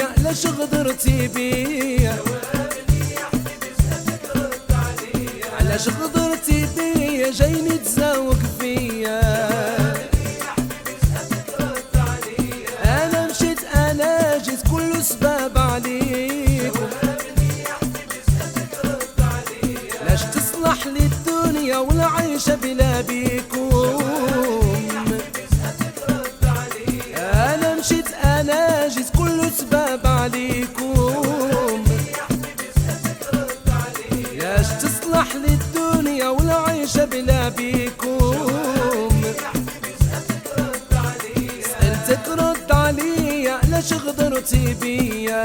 علاش غدرتي بيا علاش غدرتي بيا جايني تزاوق فيا انا مشيت انا جيت كل سباب عليك لاش تصلح لي الدنيا والعيشة بلا بيكم انا مشيت انا جيت كل سباب عليكم لاش تصلح لي الدنيا والعيشة بلا بيكم سألتك رد عليا علاش غدرتي بيا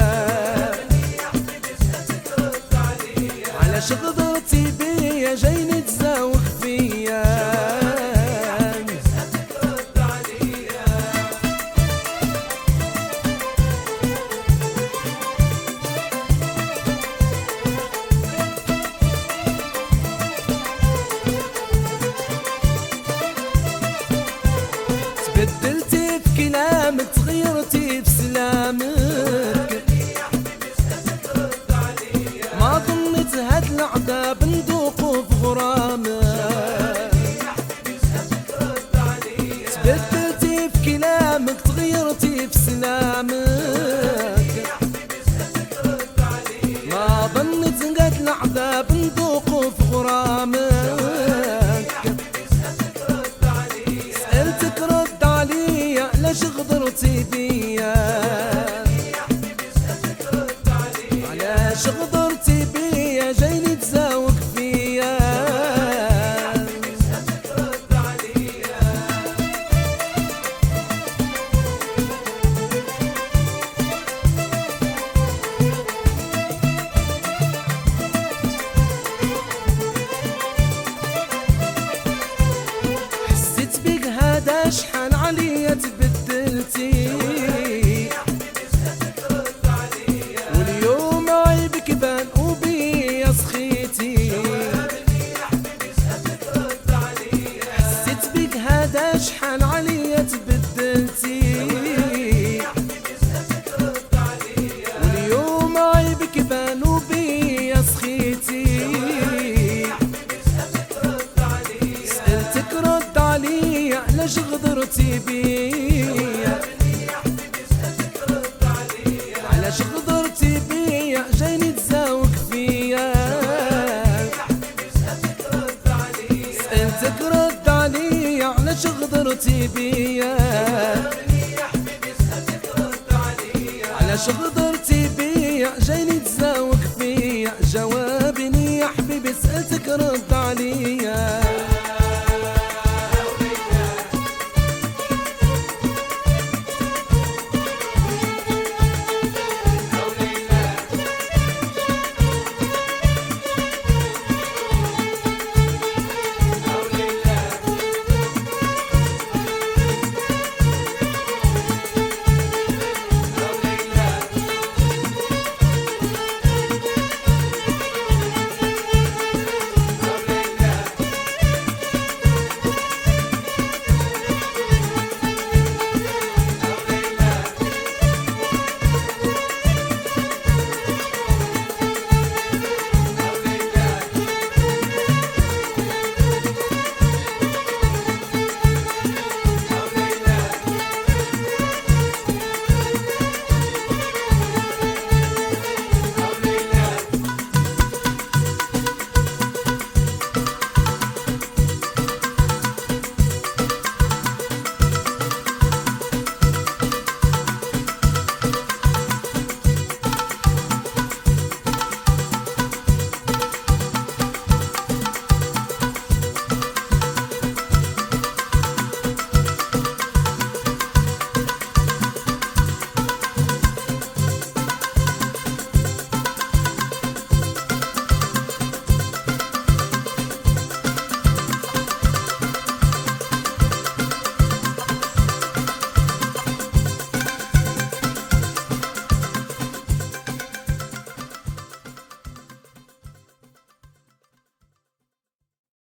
علاش غدرتي بيا جايني تزاوق فيا تبدلتي في كلامك تغيرتي في سلامك ما ظنيت هاد العذاب ندوقو في غرامك تبدلتي في كلامك تغيرتي في سلامك ما ظنيت هاد العذاب ندوقو في غرامك سألتك رد عليا علاش غدرتي بيا علاش غدرتي بيا جايني تزاوق فيا حسيت بيك هذا شحال عليا تبدلتي واليوم عيبك بان وبيا سخيتي حسيت بيك هذا شحال عليا تبدلتي واليوم عيبك بان وبيا سخيتي سألتك رد عليا علاش غدرتي بيا علاش غدرتي بيا جايني تزاوق فيا سألتك رد عليا علاش غدرتي بيا علاش غدرتي بيا جايني تزاوق فيا جاوبني يا حبيبي سألتك رد